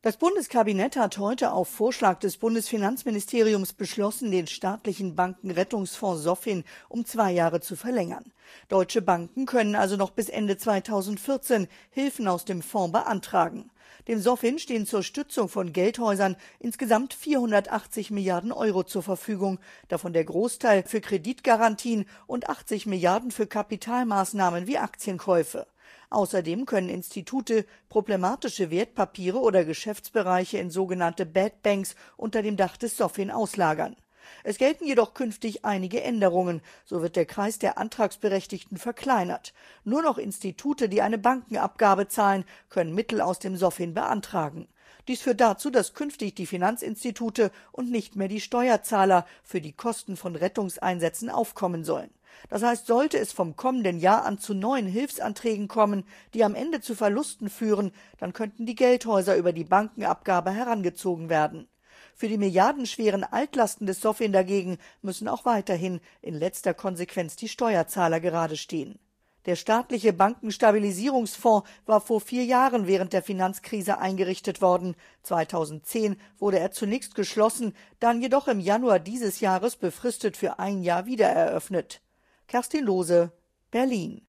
Das Bundeskabinett hat heute auf Vorschlag des Bundesfinanzministeriums beschlossen, den staatlichen Bankenrettungsfonds SOFIN um 2 Jahre zu verlängern. Deutsche Banken können also noch bis Ende 2014 Hilfen aus dem Fonds beantragen. Dem SOFIN stehen zur Stützung von Geldhäusern insgesamt 480 Milliarden Euro zur Verfügung, davon der Großteil für Kreditgarantien und 80 Milliarden für Kapitalmaßnahmen wie Aktienkäufe. Außerdem können Institute problematische Wertpapiere oder Geschäftsbereiche in sogenannte Bad Banks unter dem Dach des SOFIN auslagern. Es gelten jedoch künftig einige Änderungen. So wird der Kreis der Antragsberechtigten verkleinert. Nur noch Institute, die eine Bankenabgabe zahlen, können Mittel aus dem SOFIN beantragen. Dies führt dazu, dass künftig die Finanzinstitute und nicht mehr die Steuerzahler für die Kosten von Rettungseinsätzen aufkommen sollen. Das heißt, sollte es vom kommenden Jahr an zu neuen Hilfsanträgen kommen, die am Ende zu Verlusten führen, dann könnten die Geldhäuser über die Bankenabgabe herangezogen werden. Für die milliardenschweren Altlasten des SOFIN dagegen müssen auch weiterhin in letzter Konsequenz die Steuerzahler gerade stehen. Der staatliche Bankenstabilisierungsfonds war vor 4 Jahren während der Finanzkrise eingerichtet worden. 2010 wurde er zunächst geschlossen, dann jedoch im Januar dieses Jahres befristet für 1 Jahr wiedereröffnet. Kerstin Lohse, Berlin.